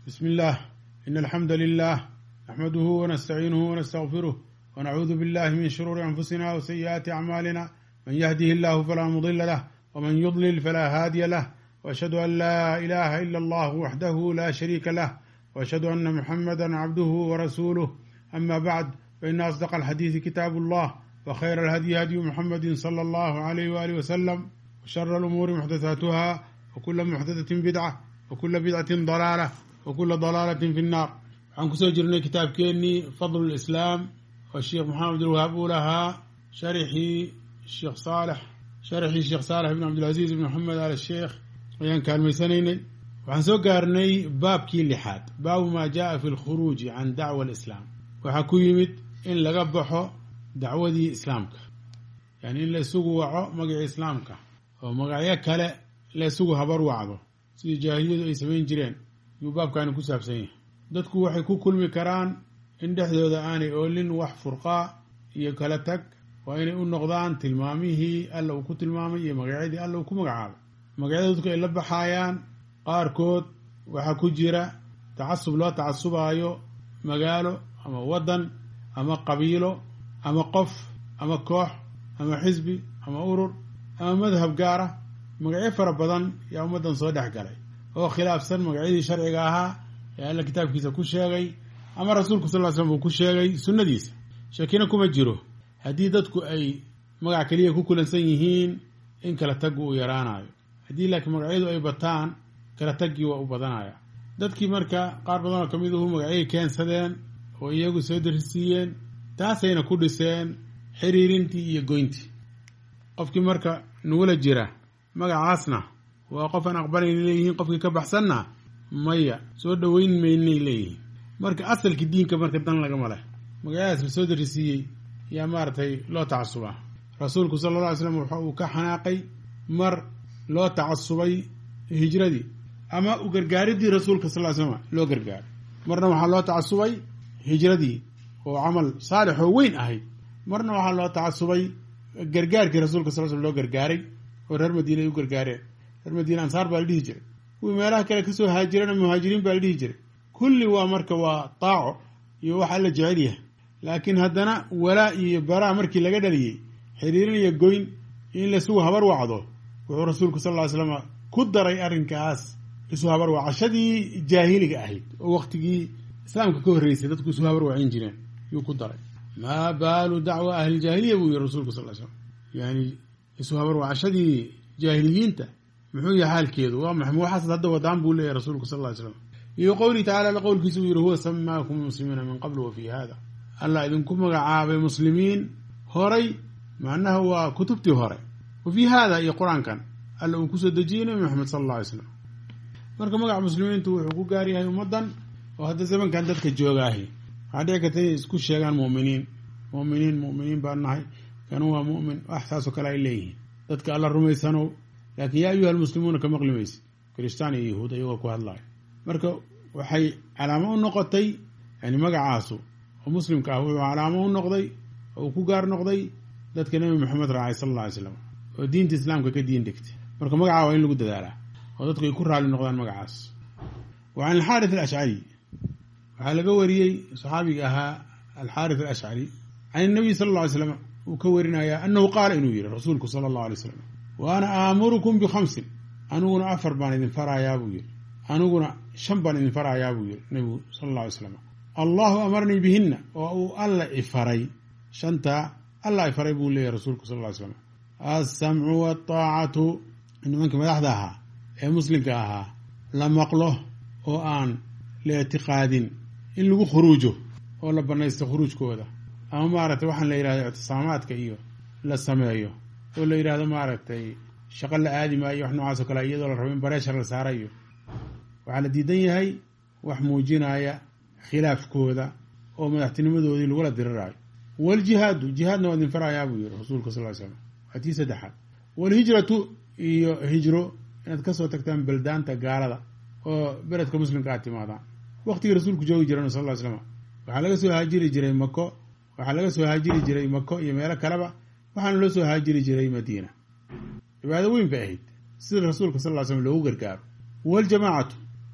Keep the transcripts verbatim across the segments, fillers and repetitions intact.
بسم الله إن الحمد لله نحمده ونستعينه ونستغفره ونعوذ بالله من شرور أنفسنا وسيئات أعمالنا من يهده الله فلا مضل له ومن يضلل فلا هادي له وأشهد أن لا إله إلا الله وحده لا شريك له وأشهد أن محمدا عبده ورسوله أما بعد فإن أصدق الحديث كتاب الله وخير الهدي هدي محمد صلى الله عليه وآله وسلم وشر الأمور محدثاتها وكل محدثة بدعة وكل بدعة ضلالة وكل ضلالة في النار. عن كسو جرنا كتاب كيني فضل الإسلام والشيخ محمد الوهاب لها شرحي الشيخ صالح شرحي الشيخ صالح بن عبد العزيز بن محمد آل الشيخ ويان كان ميسانيني. وعن سو قارني باب كي اللحاد باب ما جاء في الخروج عن دعوة الإسلام وحكو يمد إن لقبحه دعوة دي إسلامك يعني إن لسوقوا وعو مقع إسلامك ومقع يكلا لسوقوا هبر وعضه سي جاهلية أي سبين جرين yuu baabkaani ku saabsan yahay. dadku waxay ku kulmi karaan in dhexdooda aanay oolin wax furqaa iyo kala tag waa inay u noqdaan tilmaamihii alla uu ku tilmaamay iyo magacyadii alla uu ku magacaabay. magacyada dadku ay la baxayaan qaarkood waxaa ku jira tacasub loo tacasubaayo magaalo ama waddan ama qabiilo ama qof ama koox ama xisbi ama urur ama madhab gaara. magacyo fara badan yaa ummaddan soo dhex galay oo khilaafsan magacyadii sharciga ahaa ee alla kitaabkiisa ku sheegay ama rasuulku sallallahu alayhi wasallam uu ku sheegay sunnadiisa. shakina kuma jiro haddii dadku ay magac kaliya ku kulansan yihiin in kala tag uu yaraanayo. haddii laakiin magacyadu ay bataan kala tagii waa u badanaya. dadkii marka qaar badan oo kamid ah magacyay keensadeen oo iyagu soo darisiiyeen taasayna ku dhiseen xiriirintii iyo goyntii. qofkii marka nuula jira magacaasna waa qof aan aqbalayn leeyihiin, qofkii ka baxsanna maya soo dhaweyn maynay leeyihiin. marka asalkii diinka marka dan lagama leh magacaas la soo darisiiyey yaa maaragtay loo tacasubaa. rasuulku sala alla alay slam waxa uu ka xanaaqay mar loo tacasubay hijradii ama u gargaaridii rasuulka sal ly slam loo gargaaray. marna waxaa loo tacasubay hijradii oo camal saalix oo weyn ahayd. marna waxaa loo tacasubay gargaarkii rasuulka sal slam loo gargaaray oo reer madiina ay u gargaareen. reer madiina ansaar baa la dhihi jiray, kuwii meelaha kale kasoo haajirana muhaajiriin baa la dhihi jiray. kulli waa marka waa taaco iyo wax alla jecel yahay. laakiin haddana walaa iyo baraa markii laga dhaliyey xiriirin iyo goyn in laisugu habar wacdo wuxuu rasuulku sal ly slam ku daray arrinkaas isu habar wacashadii jaahiliga ahayd oo waqtigii islaamka ka horreysay dadku isu habar wacin jireen yuu ku daray. maa baalu dacwa ahlijaahiliya buu yihi rasuulku sal ly slam, yani isu habar wacashadii jaahiliyiinta muxuu yahay xaalkeedu waa maxay waxaas hadda wadaan buu leeyahay rasuulku sal ly slam. iyo qowlihi tacaala la qowlkiisa uu yihi huwa samaakum muslimiina min qabl wa fii hada allah idinku magacaabay muslimiin horay macnaha waa kutubtii hore wa fii hada iyo qur-aankan alla uu kusoo dejiyey nabi maxamed sal alla alay slam. marka magaca muslimiintu wuxuu ku gaar yahay ummaddan oo hadda zamankan dadka joogaahi waxaa dhici karta inay isku sheegaan mu'miniin mu'miniin mu'miniin baan nahay kanu waa mu'min wax saasoo kale ay leeyihiin. dadka alla rumaysanow laakiin yaa ayuha almuslimuuna ka maqli maysid kiristaan iyo yahuud ayagoo ku hadlaayo. marka waxay calaamo u noqotay yani magacaasu oo muslimka ah wuxuu calaamo u noqday oo uu ku gaar noqday dadka nabi maxamed raacay sal alla alay slam oo diinta islaamka ka diin dhigtay. marka magacaa waa in lagu dadaalaa oo dadku ay ku raali noqdaan magacaas. wa can alxaarith alashcari waxaa laga wariyey saxaabiga ahaa alxaarith alashcari can inabiy sala alla alay slam uu ka warinayaa annahu qaala inuu yihi rasuulku sala allahu alay slam wa ana aamurukum bikhamsin aniguna afar baan idin farayaa buu yihi aniguna shan baan idin farayaa buu yihi nabigu sala alla alay slam. allahu amarnii bihinna oo uu alla ifaray shantaa alla ifaray buu leeyahy rasuulku sal ly slam. alsamcu waataacatu nimanka madaxda ahaa ee muslimka ahaa la maqlo oo aan la ictiqaadin in lagu khuruujo oo la banaysto khuruujkooda ama maaragtay waxaan la yidhahdo ictisaamaadka iyo la sameeyo oo la yidhahdo maaragtay shaqo la aadi maayo wax noocaas oo kale iyadoo la rabo in bareeshar la saarayo. waxaa la diidan yahay wax muujinaya khilaafkooda oo madaxtinimadoodii lagula diriraayo. waljihaadu jihaadna waa idin farayaa buu yihi rasuulka sal ly slam waa tii saddexaad. walhijratu iyo hijro inaad kasoo tagtaan baldaanta gaalada oo beledka muslimka aad timaadaan. waqtigii rasuulku joogi jiran sal ly slam waxaa laga soo haajiri jiray mako waxaa laga soo haajiri jiray mako iyo meelo kaleba waxaana loo soo haajiri jiray madiina. cibaado weyn bay ahayd sida rasuulka sal ly slam loogu gargaaro. waljamaacatu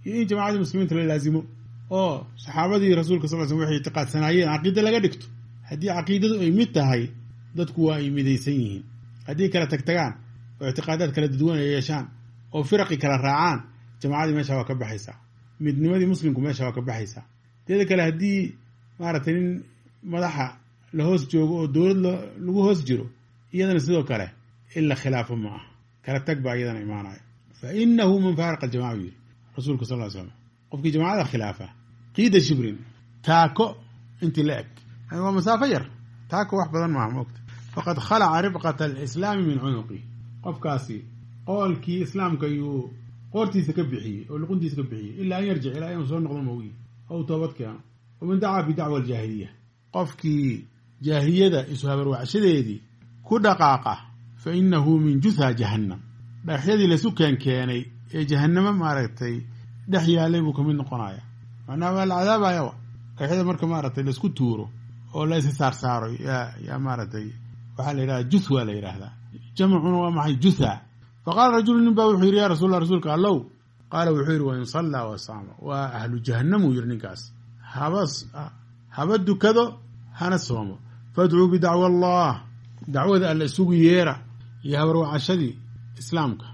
iyo in jamaacadii muslimiinta la laazimo oo saxaabadii rasuulka sal l slam waxay ictiqaadsanaayeen caqiida laga dhigto. haddii caqiidadu ay mid tahay dadku waa ay midaysan yihiin. haddii kala tagtagaan oo ictiqaadaad kala duwan ay yeeshaan oo firaqi kala raacaan, jamaacadii meesha waa ka baxaysaa, midnimadii muslimku meesha waa ka baxaysaa. teeda kale haddii maaragtay nin madaxa la hoos joogo oo dowlad lagu hoos jiro, iyadana sidoo kale in la khilaafo ma aha, kala tag baa iyadana imaanaya. fa inahu man faaraqa aljamaca yiri rasuulku sal l slam, qofkii jamacada khilaafa qiida shibrin, taako intii la eg, yani waa masaafo yar, taako wax badan maaha moogta, faqad khalaca ribqata alislaami min cunuqi, qofkaasi qoolkii islaamka ayuu qoortiisa ka bixiyey oo luquntiisa ka bixiyey, ilaa an yarjic ilaa inuu soo noqdo moogi ow toobad keeno. waman dacaa bidacwa aljaahiliya, qofkii jaahiliyada isu habarwacashadeedii ku dhaqaaqa, fa inahu min jutha jahannam, dhagaxyadii lasu keen keenay ee jahannamo maaragtay dhex yaalay buu kamid noqonaya. macnaha waa la cadaabaya wa dhagaxyada marka maaragtay laisku tuuro oo la isi saar saaro yaa yaa maaragtay waxaa la yidhahda juth waa la yidhaahdaa, jamcuna waa maxay jutha. faqaala rajulu nin baa wuxuu yidhi ya rasuul allah rasuulka allow, qaala wuxuu yidhi wain sallaa wasaama, waa ahlu jahannam uu yidhi ninkaas, haba haba dukado hana soomo. fadcuu bidacwa allah, dacwada alla isugu yeera iyo habarwacashadii islaamka.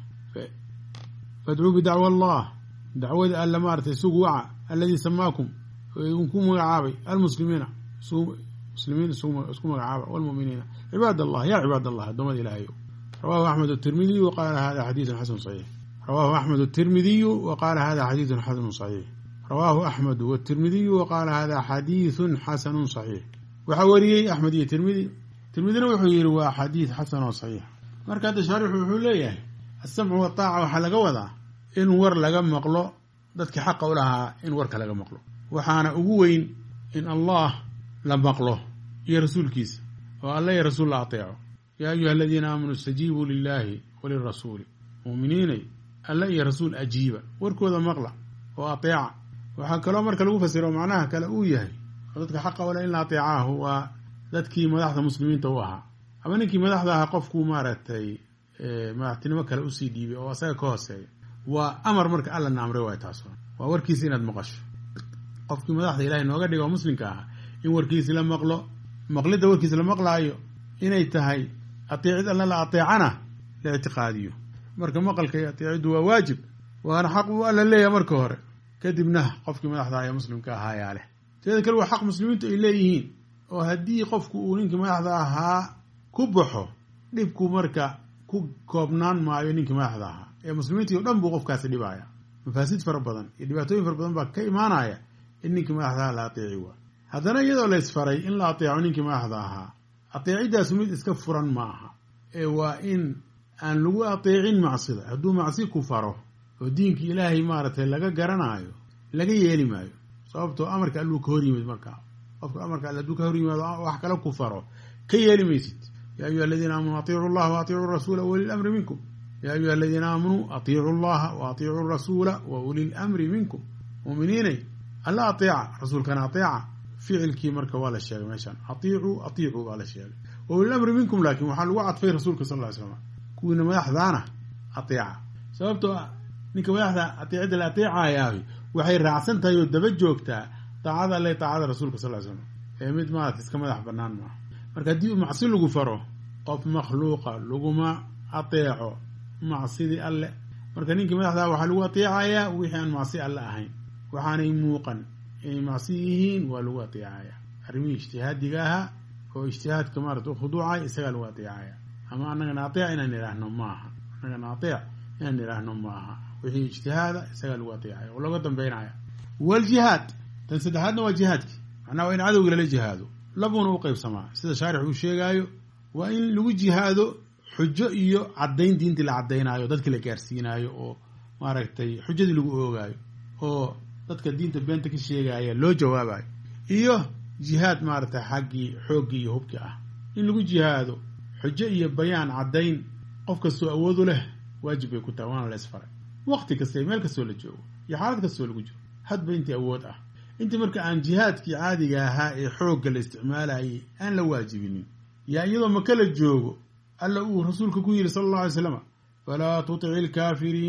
fadcuu bidacwa allah, dacwada alla maaragtay isugu waca, alladii samaakum idinku magacaabay, almuslimiina muslimiin isku magacaaba, walmuminiina cibaad allah, ya cibaad allah, addoommada ilaahayo. rawahu axmed atirmidiyu waqaala hada xadiidun xasanu saxiix. rawahu axmed atirmidiyu waqaala hada xadiidun xasanu saxiix. rawaahu axmed watirmidiyu waqaala hada xadiidun xasanun saxiix. waxaa wariyey axmed iyo tirmidi, tirmidina wuxuu yihi waa xadiid xasan oo saxiix. marka hadda shaarixu wuxuu leeyahay asamcu wataaca waxaa laga wadaa in war laga maqlo, dadkii xaqa u lahaa in warka laga maqlo, waxaana ugu weyn in allah la maqlo iyo rasuulkiisa, oo alla iyo rasuul la ateeco. yaa ayuha aladiina aamanuu istajiibuu lilaahi walirasuuli, muuminiinay alla iyo rasuul ajiiba, warkooda maqla oo ateeca. waxaa kaloo marka lagu fasiro macnaha kale uu yahay dadka xaqa wale in la ateecaahu waa dadkii madaxda muslimiinta u ahaa, ama ninkii madaxda ahaa qofkuu maaragtay madaxtinimo kale usii dhiibay oo asaga ka hooseeya, waa amar marka alla na amray waay. taas waa warkiisa inaad maqasho. qofkii madaxda ilaahay nooga dhiga oo muslimka ahaa in warkiisi la maqlo, maqlidda warkiisa la maqlaayo inay tahay ateecid alla la ateecana la ictiqaadiyo. marka maqalka iyo ateeciddu waa waajib, waana xaq uu alla leeyahay marka hore, kadibna qofkii madaxda ee muslimka ahaa yaa leh. teeda kale waa xaq muslimiintu ay leeyihiin, oo haddii qofku uu ninkii madaxda ahaa ku baxo, dhibku marka ku koobnaan maayo ninkii madaxda ahaa ee muslimiintii o dhan buu qofkaasi dhibaya. mafaasid fara badan iyo dhibaatooyin fara badan baa ka imaanaya in ninkii madaxda ahaa la ateeci waa. haddana iyadoo la isfaray in la ateeco ninkii madaxda ahaa, ateecidaasu mid iska furan ma aha, ee waa in aan lagu ateecin macsida. hadduu macsi ku faro oo diinkii ilaahay maaragtay laga garanaayo, laga yeeli maayo, sababtoo amarka alluu ka hor yimid. markaa qofka amarka alle hadduu ka hor yimaado wax kale ku faro, ka yeeli maysid. yaa ayuha aladiina aamanuu atiicu llaha wa atiicu rasuula wa uli lamri minkum. yaa ayuha aladiina aamanuu atiicu llaha wa atiicu rasuula wa uli lamri minkum. muuminiinay alla ateeca, rasuulkana ateeca. ficilkii marka waa la sheegay meeshaan, atiicuu atiicuu baa la sheegay. wa uli lamri minkum laakiin waxaa lagu cadfay rasuulka sal ly slam, kuwiina madaxdaana ateeca. sababtoo ah ninka madaxda ateecidda la ateecayaahi waxay raacsan tahay oo daba joogtaa taacada alle taacada rasuulka sal ly slam, ee mid maarata iska madax banaan maaha. marka haddii macsi lagu faro, qof makhluuqa laguma ateeco macsidii alle. marka ninkii madaxdaa waxaa lagu ateecayaa wixii aan macsi alle ahayn, waxaanay muuqan inay macsi yihiin waa lagu ateecaya. arrimihii ijtihaadiga ahaa oo ijtihaadka maarata u khuduucay isagaa lagu ateecaya. ama annagana ateec inaan idhaahno maaha, annagana ateec inaan idhaahno maaha, wixii ijtihaada isagaa lagu ateecaya oo looga dambeynaya. waljihaad, tan saddexaadna waa jihaadki, macnaha waa in cadowga lala jihaado. labuuna u qaybsamaa sida shaarix uu sheegaayo, waa in lagu jihaado xujo iyo caddayn, diintii la caddaynaayo, dadkii la gaarsiinaayo, oo maaragtay xujadii lagu oogaayo, oo dadka diinta beenta ka sheegaya loo jawaabayo. iyo jihaad maaragtay xaggii xooggii iyo hubkii ah, in lagu jihaado xujo iyo bayaan caddayn, qof kastoo awoodu leh waajib bay ku tahay, waana la isfaray. waqti kasta meel kastoo la joogo iyo xaalad kastoo lagu jiro, hadba intii awood ah. intii marka aan jihaadkii caadiga ahaa ee xoogga la isticmaalayay aan la waajibinin, yaa iyadoo maka la joogo alla uu rasuulka ku yidhi sala allahu alay slam, falaa tutic ilkaafiriina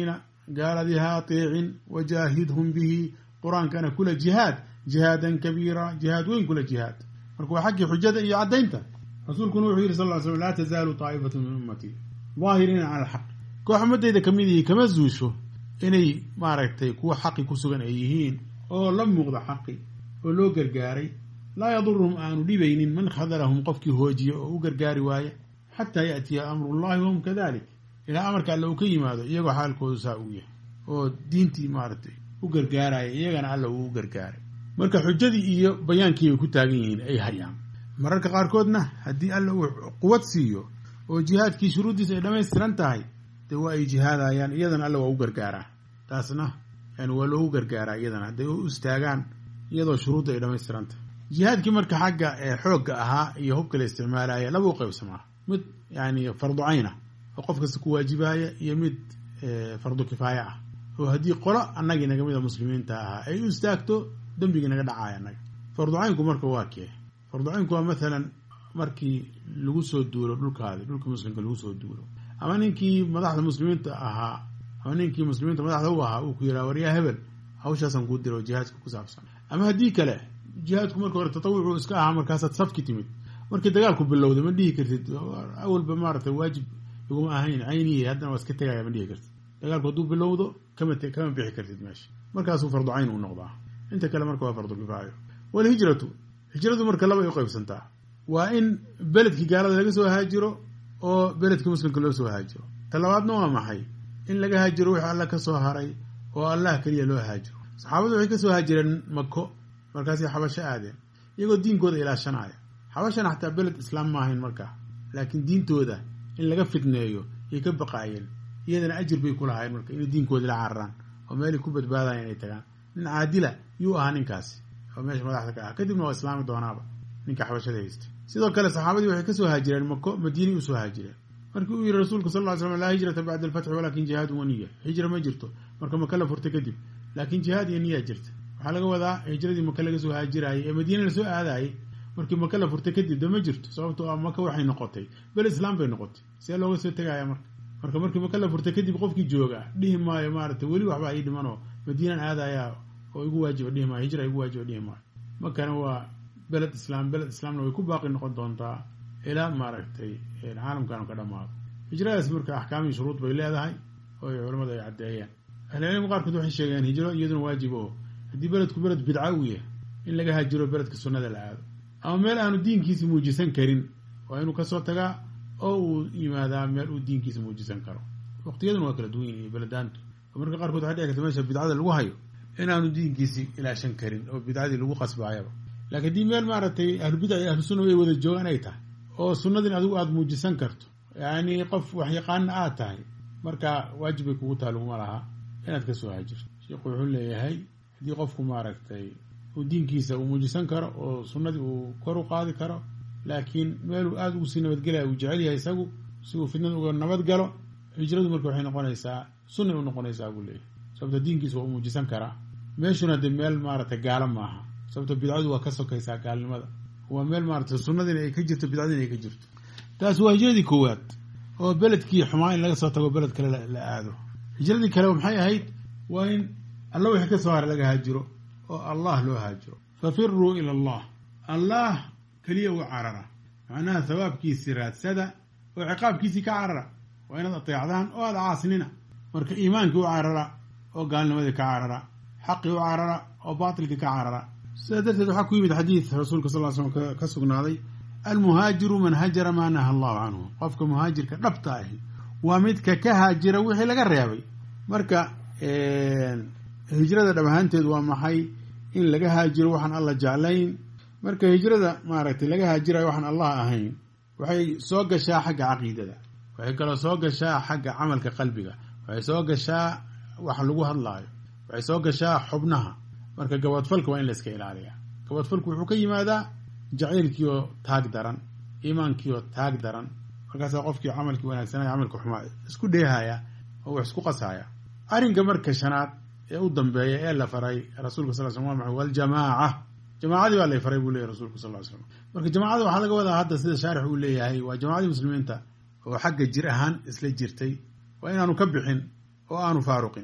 gaaladii ha ateecin wajaahidhum bihi qur-aankana kula jihaad jihaadan kabiira jihaad weyn kula jihaad marka waa xaggii xujada iyo caddaynta rasuulkuna wuxuu yidhi sal ly slm laa tazaalu taa'ifatu min ummatii daahiriina cala alxaq koox ummadayda kamid yihi kama zuusho inay maaragtay kuwa xaqi ku sugan ay yihiin oo la muuqda xaqi oo loo gargaaray laa yaduruhum aanu dhibaynin man khadalahum qofkii hoojiya oo u gargaari waaya xataa yaأtiya amru llahi wahum kadalik ilaa amarka alle uu ka yimaado iyagoo xaalkoodu saa uu yahay oo diintii maaragtay u gargaaraya iyagana alla uu u gargaaray marka xujadii iyo bayaankii ay ku taagan yihiin ay hayaan mararka qaarkoodna haddii alla uu quwad siiyo oo jihaadkii shuruuddiisa ay dhammaystiran tahay dee waa ay jihaadayaan iyadana alla waa u gargaaraa taasna yani waa loogu gargaaraa iyadana hadday u istaagaan iyadoo shuruudda ay dhammaystiran tahay jihaadkii marka xagga ee xoogga ahaa iyo hubka la isticmaalaya laba u qaybsamaa mid yani fardu cayna oo qof kasta ku waajibaya iyo mid fardu kifaaya ah oo haddii qolo annagii naga mida muslimiinta ahaa ay u istaagto dembigii naga dhacaya annaga fardu caynku marka waa kee fardu caynku waa maalan markii lagu soo duulo dhulkaadi dhulka muslimka lagu soo duulo ama ninkii madaxda muslimiinta ahaa ama ninkii muslimiinta madaxda u ahaa uu ku yidhaha waryaa hebel hawshaasaan kuu diro jihaadka ku saabsan ama haddii kale jihaadku marka hore tatawucuu iska ahaa markaasaad safki timid markii dagaalku bilowday ma dhihi kartid awalba maaragtay waajib iguma ahayn cayniyi haddana waa iska tegaya ma dhihi kartid dagaalku hadduu bilowdo kama kama bixi kartid meesha markaasuu fardu cayn u noqdaa inta kale marka waa fardu kifaayo walhijratu hijradu marka laba ay u qaybsantaa waa in beledkii gaalada laga soo haajiro oo beledkii muslimka loo soo haajiro ta labaadna waa maxay in laga haajiro wixii alla ka soo haray oo allah keliya loo haajiro saxaabadu waxay ka soo haajireen mako markaasay xabasho aadeen iyagoo diinkooda ilaashanaya xabashana xataa beled islaam ma ahayn markaa laakiin diintooda in laga fitneeyo yay ka baqaayeen iyadana ajir bay ku lahaayeen marka inay diinkooda la cararaan oo meelay ku badbaadayan inay tagaan nin caadila yuu ahaa ninkaasi oo meesha madaxda ka ah kadibna waa islaami doonaaba ninka xabashada haystay sidoo kale saxaabadii waxay ka soo haajireen mako madiinay u soo haajireen markii uu yihi rasuulku sal ly slam laa hijrata bacda alfatxi walakin jihaadun wa niya hijra ma jirto marka maka la furtay kadib laakiin jihaad iyo niyaa jirta waxaa laga wadaa hijradii maka laga soo haajiraayay ee madiina lasoo aadaayay markii maka la furtay kadib de ma jirto sababtoo ah maka waxay noqotay bel islaam bay noqotay see looga soo tegaya marka marka markii maka la furtay kadib qofkii jooga dhihi maayo maaragtay weli waxbaa ii dhimanoo madiinaan aadayaa oo igu waajiba dhihi maayo hijra igu waajiba dhihi maayo makana waa beled islaam beled islaamna way ku baaqi noqon doontaa ilaa maaragtay caalamkaanu ka dhamaado hijradaas marka axkaamii shuruud bay leedahay oo ay culamadu ay caddeeyeen ahlucilmiga qaarkood waxay sheegeen hijro iyaduna waajib oo haddii beledku beled bidca uu yahay in laga haajiro beledka sunnada la aado ama meel aanu diinkiisa muujisan karin waa inuu kasoo tagaa oo uu yimaadaa meel uu diinkiisa muujisan karo waqtiyaduna waa kala duwan yihin iyo beladaantu oo marka qaarkood waxay dhici karta meesha bidcada lagu hayo inaanu diinkiisi ilaashan karin oo bidcadii lagu qasbaayaba laakiin haddii meel maaragtay ahlubidac iyo ahlu sunna way wada joogaan ay tahay oo sunnadin adigu aada muujisan karto yacni qof waxyaqaana aad tahay marka waajib bay kugu taha laguma laha inaad ka soo haajirto sheikhu wuxuu leeyahay haddii qofku maaragtay uu diinkiisa uu muujisan karo oo sunnadii uu kor u qaadi karo laakiin meeluu aada ugu sii nabadgelaya uu jecel yahay isagu si uu fidnada uga nabad galo hijradu marka waxay noqonaysaa sunnay u noqonaysaa buu leeyahay sababto diinkiisa waa u muujisan karaa meeshuna dee meel maaragtay gaalo maaha sababto bidcadu waa ka sokaysaa gaalnimada waa meel maaragtay sunnadiina ay ka jirto bidcadiina ay ka jirto taas waa hijradii koowaad oo beledkii xumaa in laga soo tago beled kale la aado hijradii kale maxay ahayd waa in alla wixii ka soo hara laga haajiro oo allah loo haajiro fafiruu ila allah allah keliya u carara macnaha hawaabkiisii raadsada oo ciqaabkiisii ka carara waa inaad ateecdaan oo aada caasinina marka iimaankii u carara oo gaalnimadii ka carara xaqii u carara oo baatilkii ka carara sidaa darteed waxaa ku yimid xadiid rasuulka sal l slam ka sugnaaday almuhaajiru man hajara maa naha allahu canhu qofka muhaajirka dhabta ahi waa midka ka haajira wixii laga reebay marka hijrada dhab ahaanteed waa maxay in laga haajiro waxaan alla jeclayn marka hijrada maaragtay laga haajirayo waxaan allah ahayn waxay soo gashaa xagga caqiidada waxay kaloo soo gashaa xagga camalka qalbiga waxay soo gashaa wax lagu hadlaayo waxay soo gashaa xubnaha marka gabadfalka waa in la iska ilaaliyaa gabadfalku wuxuu ka yimaadaa jacaylkiioo taag daran iimaankiioo taag daran markaasaa qofkii camalkii wanaagsanaya camalka xumaa isku dheehaya oo wax isku qasaya arrinka marka shanaad ee u dambeeya ee la faray rasuulka sal slam waa maxay waljamaaca jamaacadii baa lay faray buu leeyahy rasuulku sal ly slam marka jamaacada waxaa laga wadaa hadda sida shaarix uu leeyahay waa jamaacadii muslimiinta oo xagga jir ahaan isla jirtay waa inaanu ka bixin oo aanu faaruqin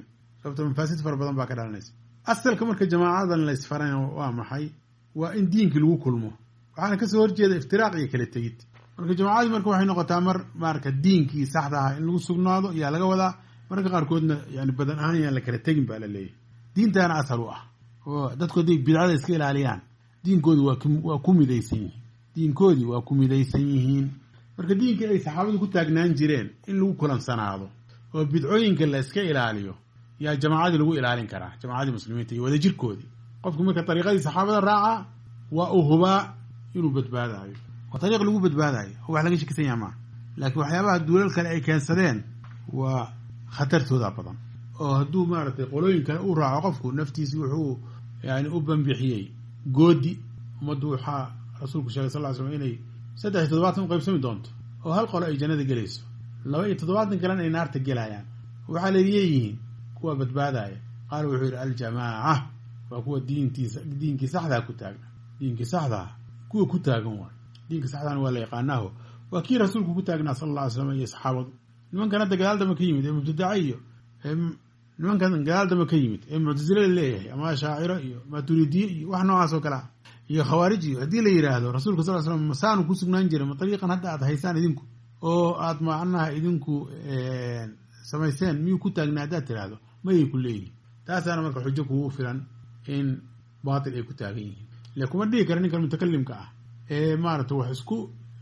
sababto mafaasid fara badan baa ka dhalanaysa. asalka marka jamaacadan la isfarana waa maxay? waa in diinkii lagu kulmo, waxaana kasoo horjeeda iftiraaq iyo kala tegid. marka jamaacadii marka waxay noqotaa mar marka diinkii saxda ah in lagu sugnaado yaa laga wadaa. marka qaarkoodna yani badan ahaan yaan la kala tegin baa la leeyahay. diintaana asal u ah oo dadku hadday bidcada iska ilaaliyaan diinkoodi waa waa ku midaysan yihiin diinkoodii waa ku midaysan yihiin. marka diinkii ay saxaabadu ku taagnaan jireen in lagu kulansanaado oo bidcooyinka la iska ilaaliyo yaa jamaacadii lagu ilaalin karaa, jamaacadii muslimiinta iyo wada jirkoodii. qofku marka dariiqadii saxaabada raaca waa uu hubaa inuu badbaadayo, waa dariiq lagu badbaadayo oo wax laga shakisan yahay maaha. laakiin waxyaabaha duulal kale ay keensadeen waa khatartooda badan, oo hadduu maaragtay qolooyin kale uu raaco qofku naftiisi wuxuu yani u banbixiyey goodi. ummaddu waxaa rasuulku sheegay sal ly slam inay saddex iyo toddobaatan u qaybsami doonto oo hal qolo ay jannada gelayso, laba iyo toddobaatan kalena ay naarta gelayaan. waxaa leeyihiin kuwa badbaadaya. qaala wuxuu yidhi aljamaaca waa kuwa diintiisa diinkii saxdaa ku taagan, diinkii saxdaa kuwa ku taagan waay. diinka saxdaana waa la yaqaanaaho waa kii rasuulku ku taagnaa sala alla alay slam iyo saxaabadu. nimankan hadda gadaal damba ka yimid ee mubtadaca iyo nimankan gadaal damba ka yimid ee muctasile la leeyahay ama shaaciro iyo maturidiye iyo wax noocaas oo kale ah iyo khawaarij iyo haddii la yidhaahdo rasuulka sal slam masaanu ku sugnaan jiray ma dariiqan hadda aad haysaan idinku oo aad macnaha idinku samayseen miyuu ku taagnaa haddaad tiraahdo mayay ku leeyihin. taasaana marka xujo kugu filan in baatil ay ku taagan yihiin. ile kuma dhihi kara ninkan mutakalimka ah ee maaragta wax isku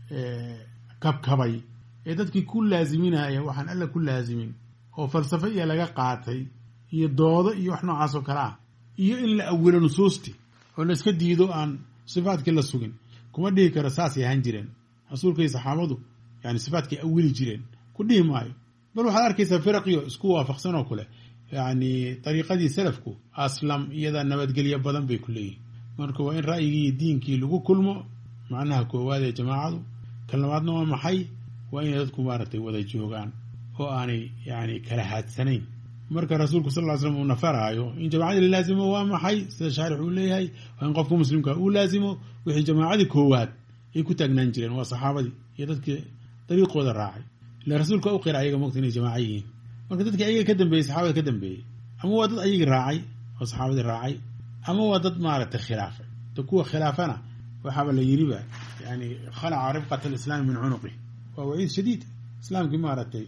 kabkabay ee dadkii ku laaziminaya waxaan alla ku laazimin oo falsafo iyo laga qaatay iyo doodo iyo wax noocaas oo kale ah iyo in la awilo nusuusti oo la iska diido aan sifaadkii la sugin. kuma dhihi karo saasay ahaan jireen rasuulka iyo saxaabadu, yani sifaadkay awili jireen ku dhihi maayo. bal waxaad arkaysaa firaqiyo isku waafaqsan oo kule yani dariiqadii salafku aslam iyada nabadgelyo badan bay ku leeyihin. marka waa in ra'yigii diinkii lagu kulmo macnaha koowaad ee jamaacadu. kan labaadna waa maxay? waa inay dadku maaragtay wada joogaan oo aanay yani kala haadsanayn. marka rasuulku sal ly slam uu nafaraayo in jamaacadii la laazimo waa maxay? sida shaarix uu leeyahay waa in qofka muslimka uu laazimo wixii jamaacadii koowaad ay ku taagnaan jireen, waa saxaabadii iyo dadkii dariiqooda raacay. ila rasuulka u qira ayaga mogta inay jamaaca yihiin. marka dadkii ayaga ka dambeeyey saxaabada ka dambeeyey ama waa dad ayagii raacay oo saxaabadii raacay ama waa dad maaragtay khilaafay. da kuwa khilaafana waxaaba la yiriba yani khalaca ribqat alislaami min cunuqi, waa waciid shadiid. islaamkii maaragtay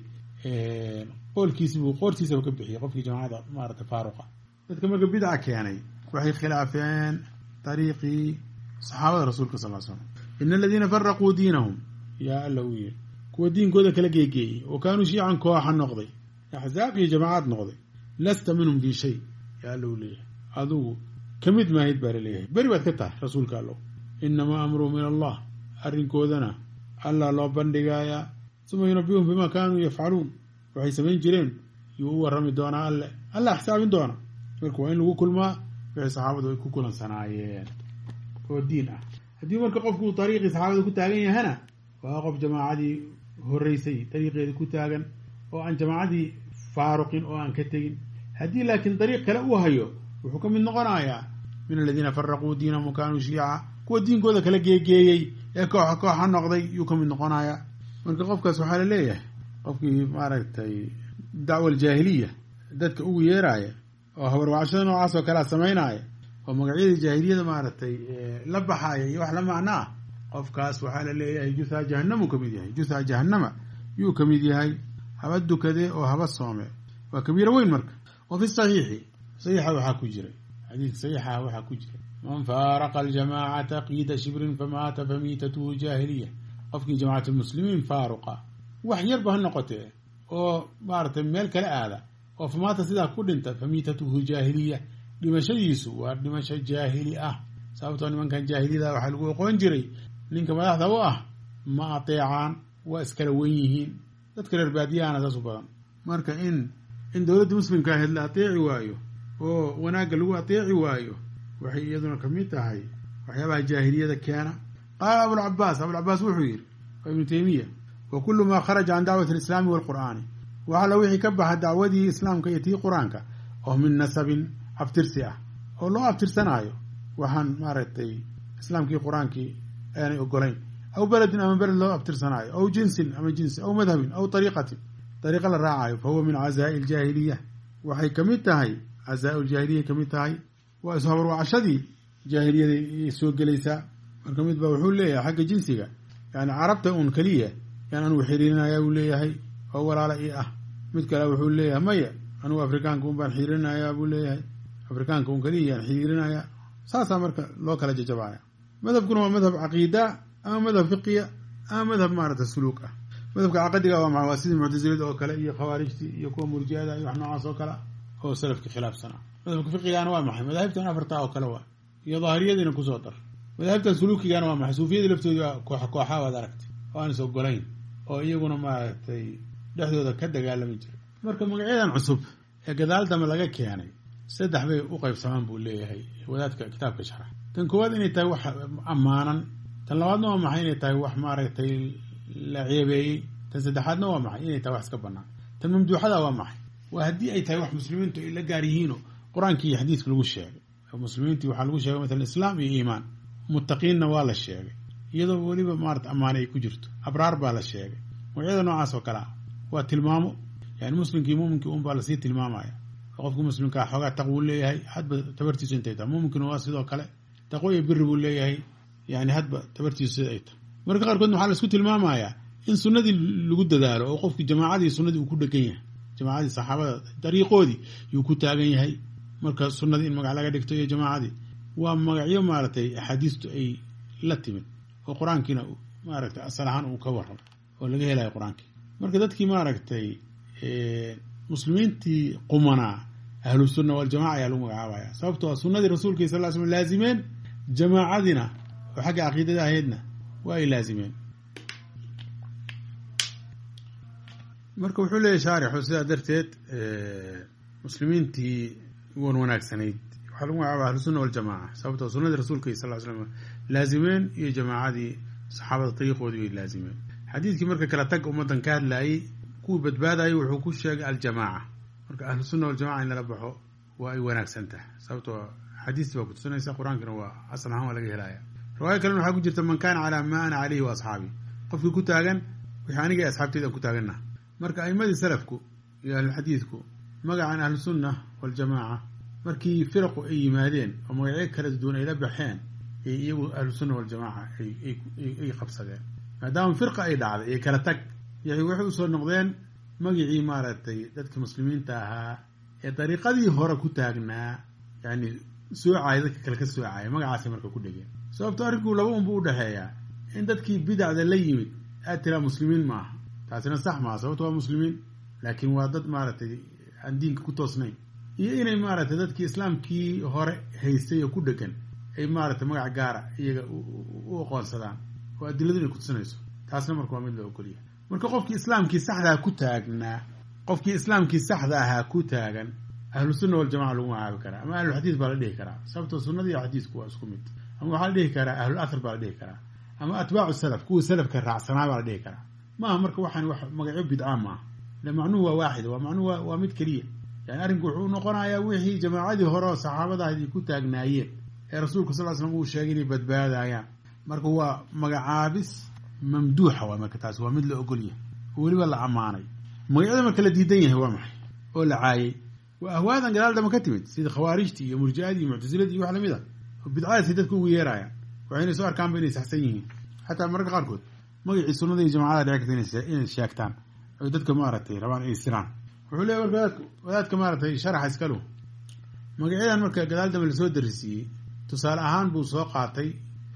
qoolkiisi buu qoortiisaba ka bixiyey qofkii jamaacada maaragtay faaruqa. dadka marka bidca keenay waxay khilaafeen dariiqii saxaabada rasuulka sal slam. ina aladiina faraquu diinahum yaa alla uu yiri kuwa diinkooda kala geegeeyey oo kaanuu shiican kooxa noqday axzaab iyo jamaacaad noqday lasta minhum fii shay yaa alla uu leeyahay adugu kamid maahid baa laleeyahay, beri baad ka tahay rasuulka allow. inamaa amruhu min allah, arrinkoodana allah loo bandhigayaa. uma yunabihum bima kaanuu yafcaluun, waxay samayn jireen yuu u warrami doonaa alle, alla xisaabin doona. marka waa in lagu kulmaa wixii saxaabadu ay ku kulansanaayeen oo diin ah. haddii marka qofku dariiqii saxaabada ku taagan yahana waa qof jamaacadii horeysay dariiqeeda ku taagan oo aan jamaacadii faaruqin oo aan ka tegin. haddii laakiin dariiq kale uu hayo wuxuu ka mid noqonayaa min aladiina faraquu diinahum kaanuu shiica, kuwa diinkooda kala geegeeyey ee kooxa kooxa noqday yuu ka mid noqonayaa. marka qofkaas waxaa la leeyahay qofkii maaragtay dacwa aljaahiliya dadka ugu yeeraaya oo habarwacashada noocaas oo kalea samaynaya oo magacyadii jaahiliyada maaragtay la baxaaya iyo wax la macno ah, qofkaas waxaa la leeyahay juthaa jahanamuu ka mid yahay. juthaa jahanama yuu ka mid yahay. haba dukadee oo haba soome, waa kabiiro weyn. marka wa fi saxiixi saxiixa waxaa ku jiray xadiid saxiixa waxaa ku jiray man faaraqa aljamaacata qiida shibrin famaata famiitatuhu jaahiliya. qofkii jamacat lmuslimiin faaruqa wax yarba ha noqotee oo maaragtay meel kala aada oo famaata sidaa ku dhinta famiitatuhu jaahiliya, dhimashadiisu waa dhimasho jaahili ah. sababtoo nimankan jaahiliyada waxaa lagu aqoon jiray ninka madaxda u ah ma ateecaan, waa iskala wen yihiin. dadka reer baadiyahana saas u badan. marka in in dowladda muslimka ahayd la ateeci waayo oo wanaagga lagu ateeci waayo waxay iyaduna ka mid tahay waxyaabaha jaahiliyada keena. qaala abulcabaas abulcabaas wuxuu yidhi waa ibnu taymiya wa kullu maa kharaja can dacwati alislaami waalqur'aani, waxalla wixii ka baxa dacwadii islaamka iyo tii qur-aanka oo min nasabin abtirsi ah oo loo abtirsanaayo waxaan maaragtay islaamkii qur-aankii aanay ogolayn, aw beledin ama beled loo abtirsanaayo, aw jinsin ama jinsi, aw madhabin aw ariiqatin dariiqa la raacayo, fa huwa min cazaa'i aljaahiliya waxay kamid tahay casaa-ul jaahiliya kamid tahay waa ishabarwacashadii jaahiliyada soo gelaysaa. marka mid baa wuxuu leeyahay xagga jinsiga yani carabta un keliya yaan anugu xiriirinayaa buu leeyahay oo walaala ii ah. mid kale wuxuu leeyahay maya anugu afrikaanka un baan xiriirinayaa buu leeyahay, afrikaanka un keliya yaan xiriirinayaa. saasaa marka loo kala jajabaya. madhabkuna waa madhab caqiida ama madhab fiqiya ama madhab maarata suluuk ah. madhabka caqadiga waa maa waa sidii muctasilada oo kale iyo khawaarijtii iyo kuwa murjiada iyo wax noocaas oo kale oo salafka khilaafsanaa. madhabka fiqigana waa maxay? madaahibtan afartaa oo kale waa iyo daahiriyadiina kusoo dar. madaahibtan suluukigana waa maxay? suufiyadii laftooda waa kooxa kooxa waad aragtay oo aan is ogolayn oo iyaguna maaragtay dhexdooda ka dagaalami jiray. marka magacyadan cusub ee gadaal dambe laga keenay saddex bay u qaybsamaan buu leeyahay wadaadka kitaabka sharax. tan koowaad inay tahay wax ammaanan, tan labaadna waa maxay inay tahay wax maaragtay la ceebeeyey, tan saddexaadna waa maxay inay tahay wax iska banaan. tan mamduuxada waa maxay? waa haddii ay tahay wax muslimiintu ay la gaar yihiino qur-aankii iyo xadiiska lagu sheegay. muslimiintii waxaa lagu sheegay maalan islaam iyo iimaan, muttaqiinna waa la sheegay iyadoo weliba maarata ammaane ay ku jirto, abraar baa la sheegay. magacyada noocaas oo kale ah waa tilmaamo, yani muslimkii muuminkii un baa lasii tilmaamaya. qofka muslimkaa xoogaa taqwuu leeyahay hadba tabartiisu intay tahay, muuminkina waa sidoo kale taqwo iyo biri buu leeyahay yani hadba tabartiisu sida ay tahay. marka qaarkoodna waxaa laisku tilmaamayaa in sunnadii lagu dadaalo oo qofki jamaacadii sunnadii uu ku dhegan yahay, jamaacadii saxaabada dariiqoodii yuu ku taagan yahay. marka sunnadii in magac laga dhigto iyo jamaacadii waa magacyo maaragtay axaadiistu ay la timid oo qur-aankiina maaragtay asal ahaan uu ka warramo oo laga helayo qur-aankii. marka dadkii maaragtay muslimiintii qumanaa ahlu sunna waljamaca ayaa lagu magacaabaya, sababtoo a sunnadii rasuulka sal ll slam laazimeen, jamaacadina oo xagga caqiidada ahaydna waa ay laazimeen. marka wuxuu leeyahy shaarixu sidaa darteed muslimiintii wan wanaagsanayd waxaa lagu magacaaba ahlu sunna waljamaca, sababtoo sunnadii rasuulka sal ll slam laazimeen iyo jamaacadii saxaabada dariiqoodii way laazimeen. xadiidkii marka kala tag ummaddan ka hadlaayey kuwii badbaadayay wuxuu ku sheegay aljamaaca. marka ahlu sunna waljamaca in lala baxo waa ay wanaagsan tahay, sababtoo xadiistii baa kutusinaysa, qur-aankina waa asal ahaan waa laga helaya. riwaayo kalena waxaa ku jirta man kaana calaa maa ana calayhi wa asxaabii, qofkii ku taagan wixii aniga iyo asxaabteyda aan ku taaganna. marka a'imadii salafku iyo ahluxadiidku magacan ahlu sunna waljamaaca markii firaqu ay yimaadeen oo magacyo kala duwan ay la baxeen ee iyagu ahlu sunna waljamaaca ay qabsadeen. maadaama firqa ay dhacday ee kala tag yani waxay usoo noqdeen magicii maaragtay dadka muslimiinta ahaa ee dariiqadii hore ku taagnaa, yani soocaya dadka kale ka soocaya, magacaasay marka ku dhegeen. sababto arrinkuu laba unbuu udhexeeyaa in dadkii bidacda la yimid aad tiraa muslimiin maaha, taasina sax maaha, sababto waa muslimiin laakiin waa dad maaragtay aan diinka ku toosnayn, iyo inay maaragtay dadkii islaamkii hore haystay oo ku dhegan ay maaragtay magac gaara iyaga u aqoonsadaan oo adiladu inay kutusinayso. taasna marka waa mid la ogolyahay. marka qofkii islaamkii saxdaa ku taagnaa qofkii islaamkii saxda ahaa ku taagan ahlu sunna waljamaca lagu magacaabi karaa, ama ahluxadiis baa la dhihi karaa, sababtoo sunnada iyo xadiisku waa isku mid. ama waxaa la dhihi karaa ahlul athar baa la dhihi karaa, ama atbaacu salaf kuwa salafka raacsanaa baa la dhihi karaa. maaha marka waxaan wax magacyo bidca maaha, le macnuhu waa waaxid, waa macnuhu waa mid keliya. yani arrinku wuxuu noqonayaa wixii jamaacadii hore oo saxaabada ahayd ay ku taagnaayeen ee rasuulka sal l slam uu sheegay inay badbaadayaan. marka waa magacaabis mamduuxa waa marka taas waa mid la ogolyahay oo weliba la ammaanay. magacyada marka la diidan yahay waa maxay oo la caayay? waa ahwaadan gadaal dama ka timid sida khawaarijtii iyo murjiadii iyo muctasiladii iyo wax lamid a oo bidcadaasi dadka ugu yeerayaan, waxayna soo arkaanba inay saxsan yihiin. xataa mararka qaarkood magacii sunnada iyo jamaacada dhici karta inay sheegtaan oy dadka maaragtay rabaan inay siraan. wuxuu leeyahy marka wadaadka maaragtay sharaxa iskalu magacyadan marka gadaal dama lasoo darisiiyey tusaale ahaan buu soo qaatay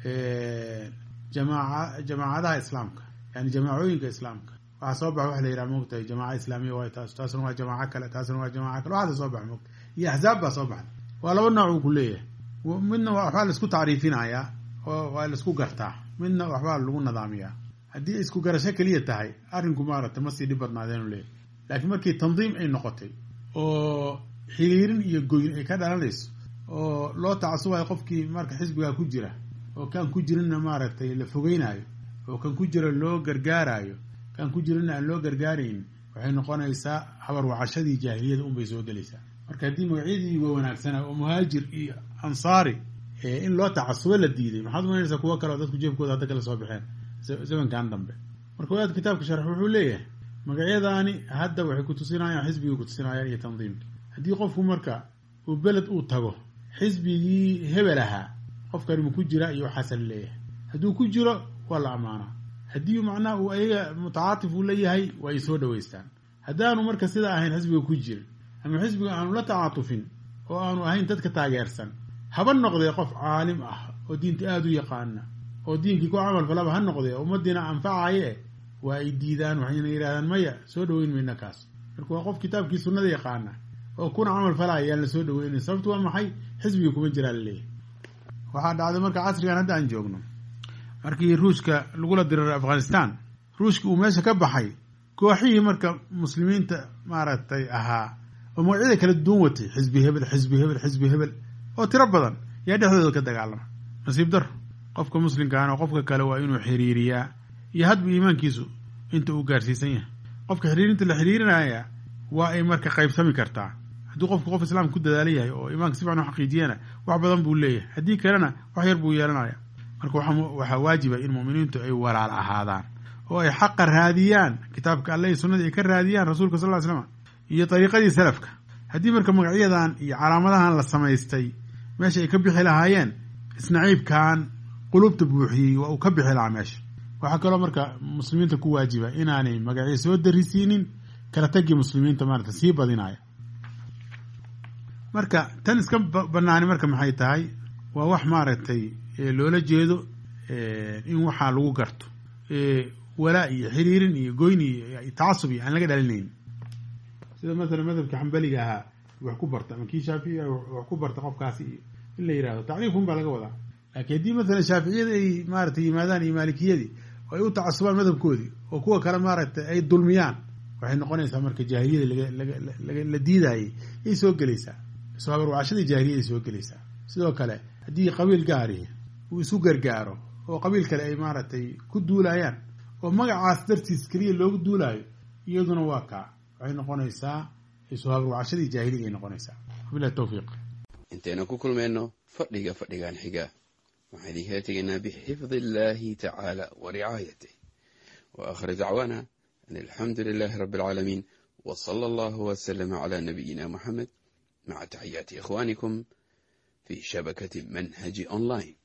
jamaaca jamaacadaha islaamka, yani jamaacooyinka islaamka. waxaa soo baxa waxa la yidhaha moogtahay jamaaca islaamiya waay taas, taasna waa jamaaco kale, taasna waa jamaaco kale, waxaasa soo baxa moogta iyo axzaab baa soo baxda. waa laba nooc uu ku leeyahay, midna waxbaa laisku tacriifinayaa oo waa laisku gartaa, midna waxbaa lagu nidaamiyaa. haddii isku garasho keliya tahay arrinku maaragtay ma sii dhib badnaadeenu leeyahay. laakiin markii tandiim ay noqotay oo xiriirin iyo goyn ay ka dhalanayso oo loo tacasubayo qofkii marka xisbigaa ku jira oo kan ku jirinna maaragtay la fogeynaayo oo kan ku jira loo gargaaraayo, kan ku jirinna aan loo gargaaraynin, waxay noqonaysaa habar wacashadii jaahiliyada unbay soo gelaysaa. marka haddii magacyadii waa wanaagsanaa oo muhaajir iyo ansaari in loo tacasubo la diiday, maxaad umaynaysaa kuwo kale oo dadku jeebkooda hadda kala soo baxeen zamankan dambe. marka wadaad kitaabka sharx wuxuu leeyahay magacyadaani hadda waxay kutusinayaan xisbigii kutusinayaan iyo tandiimki. haddii qofku marka uu beled uu tago xisbigii hebel ahaa qofkani ma ku jira iyo waxaasa la leeyahay hadduu ku jiro waa la ammaanaa haddii macnaha uu ayaga mutacaatif uu leeyahay waa ay soo dhaweystaan haddaanu marka sidaa ahayn xisbiga ku jirin ama xisbiga aanu la tacaatufin oo aanu ahayn dadka taageersan haba noqdee qof caalim ah oo diinta aada u yaqaana oo diinkii ku camal falaba ha noqdee ummadiina anfacaye waa ay diidaan waxayna yidhahdaan maya soo dhaweyn mayna kaas marka waa qof kitaabkii sunnada yaqaana oo kuna camal falaya ayaan la soo dhaweynayn sababtu waa maxay xisbigii kuma jiraa laleeyahay waxaa dhacday marka casrigan hadda aan joogno markii ruushka lagula diriray afghanistan ruushka uu meesha ka baxay kooxihii marka muslimiinta maaragtay ahaa oo magacyada kala duwan watay xisbi hebel xisbi hebel xisbi hebel oo tiro badan yaa dhexdooda ka dagaalama nasiib dar qofka muslimkaana qofka kale waa inuu xiriiriyaa iyo hadba iimaankiisu inta uu gaarsiisan yahay qofka xiriirinta la xiriirinaya waa ay marka qaybsami kartaa haddii qofku qof islaamka ku dadaala yahay oo iimaanka si fiican u xaqiijiyana wax badan buu leeyahay haddii kalena wax yar buu yeelanaya marka waxaa waajiba in mu'miniintu ay walaal ahaadaan oo ay xaqa raadiyaan kitaabka alle iyo sunnadii ay ka raadiyaan rasuulka sal ly slam iyo dariiqadii salafka haddii marka magacyadan iyo calaamadahan la samaystay meesha ay ka bixi lahaayeen isnaciibkan qulubta buuxiyey waa uu ka bixi lahaa meesha waxaa kaloo marka muslimiinta ku waajiba inaanay magacyo soo darisiinin kala tagii muslimiinta maarata sii badinaya marka tan iska banaani marka maxay tahay waa wax maaragtay loola jeedo in waxaa lagu garto walaa iyo xiriirin iyo goyn iyo tacasub iyo aan laga dhalinayn sida masalan madhabka xambaliga ahaa wax ku barta ama kii shaaficiga wax ku barta qofkaasi in la yidhahdo tacliimkun baa laga wadaa laakiin haddii masalan shaaficiyada ay maaragtay yimaadaan iyo maalikiyadii oo ay u tacasubaan madhabkoodii oo kuwa kale maaragtay ay dulmiyaan waxay noqonaysaa marka jaahiliyada laga la diidayay ay soo gelaysaa soo habarwacashadii jaahiliyada soo gelaysaa sidoo kale haddii qabiil gaari uu isu gargaaro oo qabiil kale ay maaragtay ku duulayaan oo magacaas dartiis keliya loogu duulaayo iyaduna waa kaa waxay noqonaysaa soo habarwacashadii jaahiliya ay noqonaysaa wabillahi tawfiiq intayna ku kulmayno fadhiga fadhigan xiga waxaan idinkala tegaynaa bixifdi illaahi tacaala wa ricaayatih wa aakhir dacwaana an alxamdu lilaahi rabbi alcaalamiin wa sala allahu wasalama calaa nabiyina muxamed maca taxiyaati ikhwaanikum fi shabakati manhaji online.